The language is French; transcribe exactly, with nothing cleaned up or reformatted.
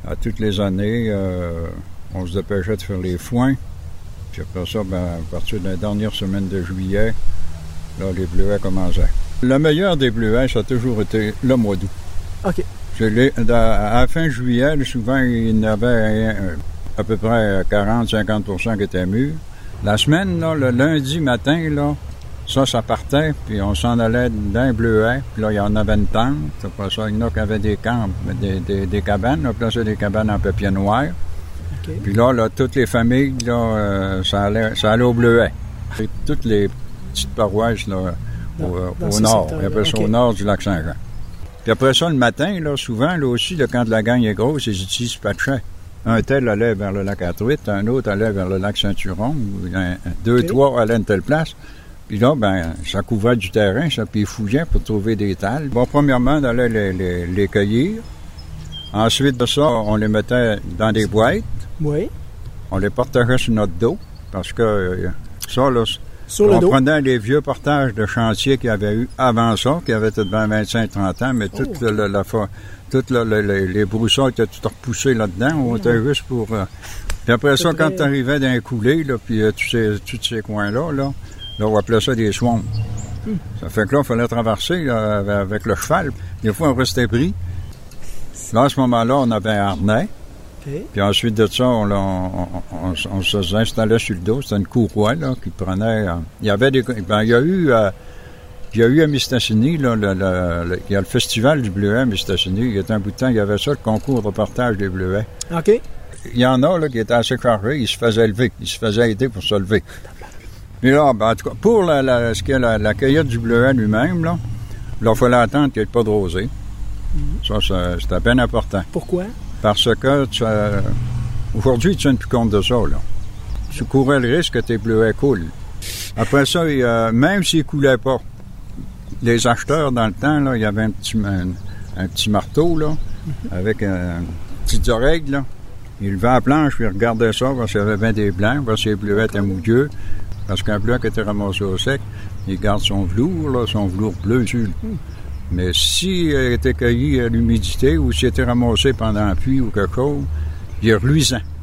à toutes les années, euh, on se dépêchait de faire les foins. Puis après ça, ben, à partir de la dernière semaine de juillet, là, les bleuets commençaient. Le meilleur des bleuets, ça a toujours été le mois d'août. OK. Les, à la fin juillet, souvent, il y en avait à peu près quarante à cinquante pour cent qui étaient mûrs. La semaine, là, le lundi matin, là, ça, ça partait, puis on s'en allait d'un bleuet, puis là, il y en avait une tente. Après ça, il y en a qui avaient des camps, des, des, des cabanes. Là, puis là, c'est des cabanes en papier noir. Okay. Puis là, là, toutes les familles, là, euh, ça, allait, ça allait au bleuet. Et toutes les petites paroisses, là, au, dans au nord. On appelle ça okay. Au nord du lac Saint-Jean. Puis après ça, le matin, là, souvent, là aussi, là, quand la gang est grosse, ils utilisent patchaient. Un tel allait vers le lac Hatruite, un autre allait vers le lac Saint-Turon, un, deux, okay. trois allaient à une telle place. Puis là, ben, ça couvrait du terrain, ça, puis ils fouillaient pour trouver des talles. Bon, premièrement, on allait les, les, les cueillir. Ensuite de ça, on les mettait dans des boîtes. Oui. On les partageait sur notre dos, parce que ça, là, sur on le dos. Prenait les vieux portages de chantier qu'il y avait eu avant ça, qui avaient peut-être vingt-cinq trente ans, mais oh. toute la, la, la Toutes le, le, les, les broussailles étaient tout repoussées là-dedans. On était mmh. juste pour... Euh... Puis après ça, quand tu arrivais dans un coulé, là, puis euh, tous ces, tous ces coins-là, là, là, on appelait ça des swamps. Mmh. Ça fait que là, il fallait traverser là, avec le cheval. Des fois, on restait pris. Là, à ce moment-là, on avait un harnais. Okay. Puis ensuite de ça, on, on, on, on, on se installait sur le dos. C'était une courroie là, qui prenait... Euh... Il y avait des... Ben, il y a eu... Euh... Il y a eu à Mistassini, là, le, le, le, il y a le festival du bleuet à Mistassini. Il y a un bout de temps, il y avait ça, le concours de partage des bleuets. OK. Il y en a là, qui étaient assez chargés, ils se faisaient lever, ils se faisaient aider pour se lever. Puis là, ben, en tout cas, pour la, la, ce qui est la, la cueillette du bleuet lui-même, là, là, il fallait attendre qu'il n'y ait pas de rosée. Mm-hmm. Ça, ça, c'était bien important. Pourquoi? Parce que tu, euh, aujourd'hui, tu ne tiens plus compte de ça, là. Tu courais le risque que tes bleuets coulent. Après ça, il, euh, même s'ils ne coulaient pas, les acheteurs, dans le temps, là, il y avait un petit, un, un petit marteau, là, mm-hmm. avec euh, une petite oreille, là. Il levait la planche, puis il regardait ça, parce qu'il y avait bien des blancs, parce que les bleuets étaient mouilleux. Parce qu'un bleuet qui était ramassé au sec, il garde son velours, là, son velours bleu dessus. Mm. Mais s'il était cueilli à l'humidité, ou s'il était ramassé pendant la pluie ou quelque chose, il est reluisant.